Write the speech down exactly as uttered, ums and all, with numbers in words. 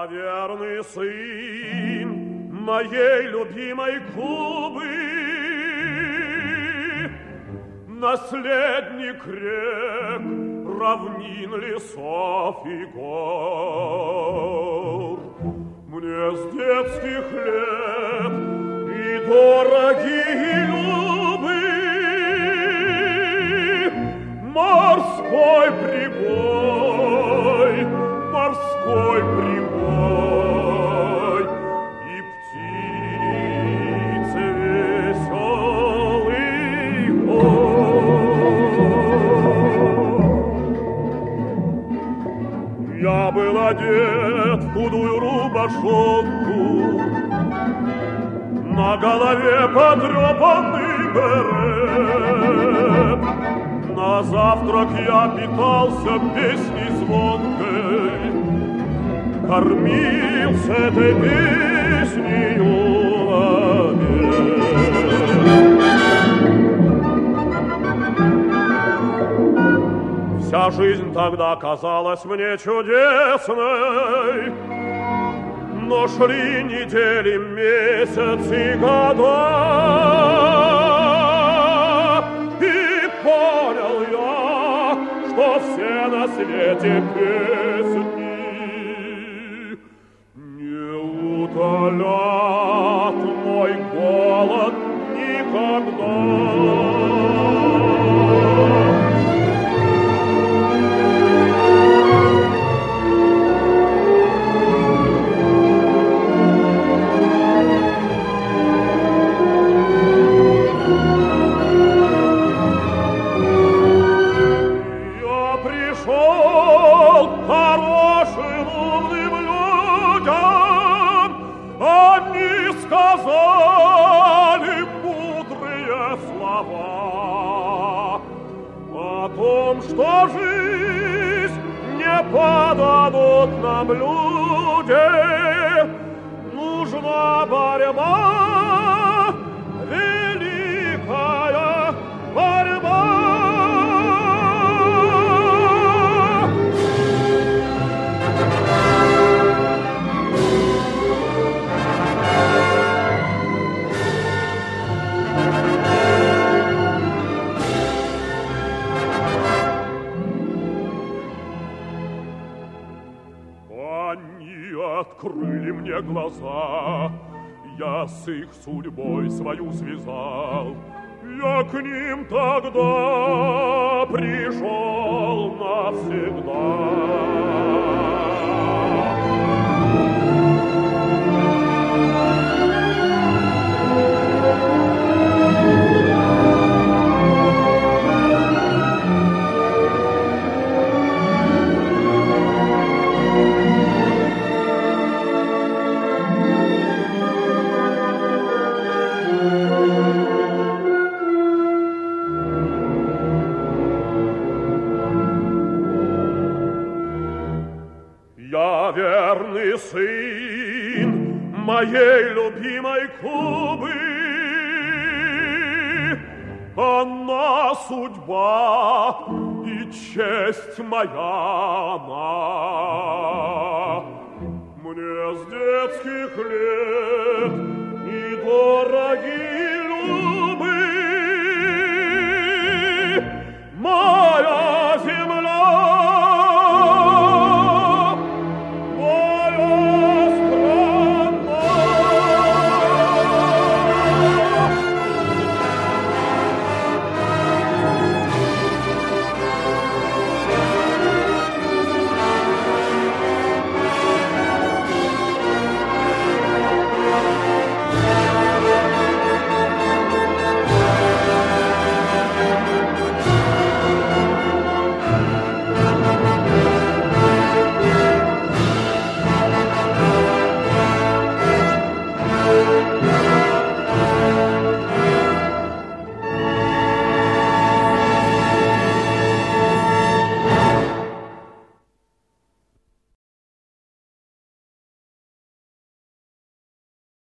Я верный сын моей любимой Кубы, наследник рек, равнин, лесов и гор. Мне с детских лет и дорогие любы морской прибой, морской прибой и птицы веселый хор. Я был одет в худую рубашонку, на голове потрепанный берет. На завтрак я питался песней звонкой, кормился этой песней в обед. Вся жизнь тогда казалась мне чудесной, но шли недели, месяцы, года, и понял я, что все на свете песни не утолят мой голод никогда. Сказали мудрые слова о том, что жизнь не подадут нам люди, нужна борьба, великая борьба. Открыли мне глаза, я с их судьбой свою связал. Я к ним тогда пришел навсегда. Я верный сын моей любимой Кубы, она судьба и честь моя она. Мне с детских лет и дороги